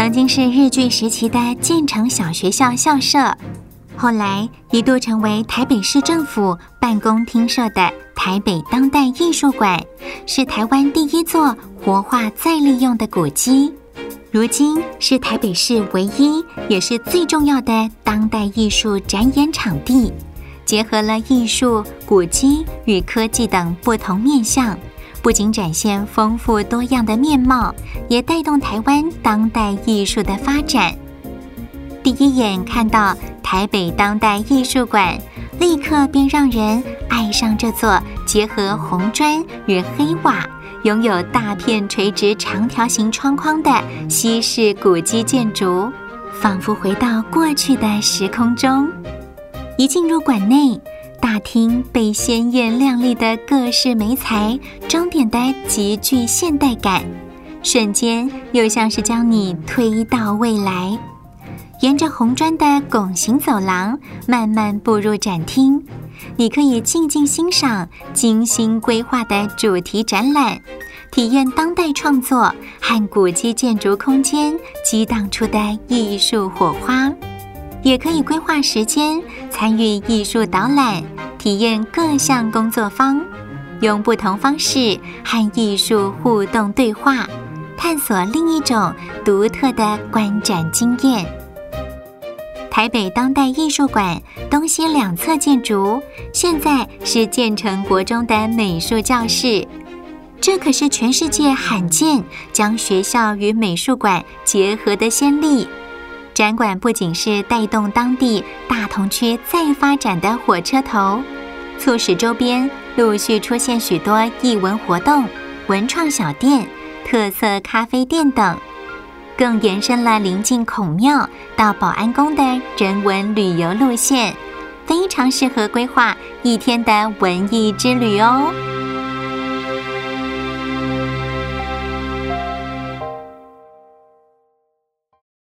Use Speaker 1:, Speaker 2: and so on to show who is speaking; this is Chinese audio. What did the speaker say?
Speaker 1: 曾经是日据时期的建成小学校校舍，后来一度成为台北市政府办公厅舍的台北当代艺术馆，是台湾第一座活化再利用的古迹。如今是台北市唯一也是最重要的当代艺术展演场地，结合了艺术、古迹与科技等不同面向，不仅展现丰富多样的面貌，也带动台湾当代艺术的发展。第一眼看到台北当代艺术馆，立刻便让人爱上这座结合红砖与黑瓦，拥有大片垂直长条形窗框的西式古迹建筑，仿佛回到过去的时空中。一进入馆内，大厅被鲜艳亮丽的各式媒材装点得极具现代感，瞬间又像是将你推到未来。沿着红砖的拱形走廊慢慢步入展厅，你可以静静欣赏精心规划的主题展览，体验当代创作和古迹建筑空间激荡出的艺术火花。也可以规划时间，参与艺术导览，体验各项工作坊，用不同方式和艺术互动对话，探索另一种独特的观展经验。台北当代艺术馆东西两侧建筑，现在是建成国中的美术教室，这可是全世界罕见将学校与美术馆结合的先例。展馆不仅是带动当地大同区再发展的火车头，促使周边陆续出现许多艺文活动、文创小店、特色咖啡店等，更延伸了邻近孔庙到保安宫的人文旅游路线，非常适合规划一天的文艺之旅哦。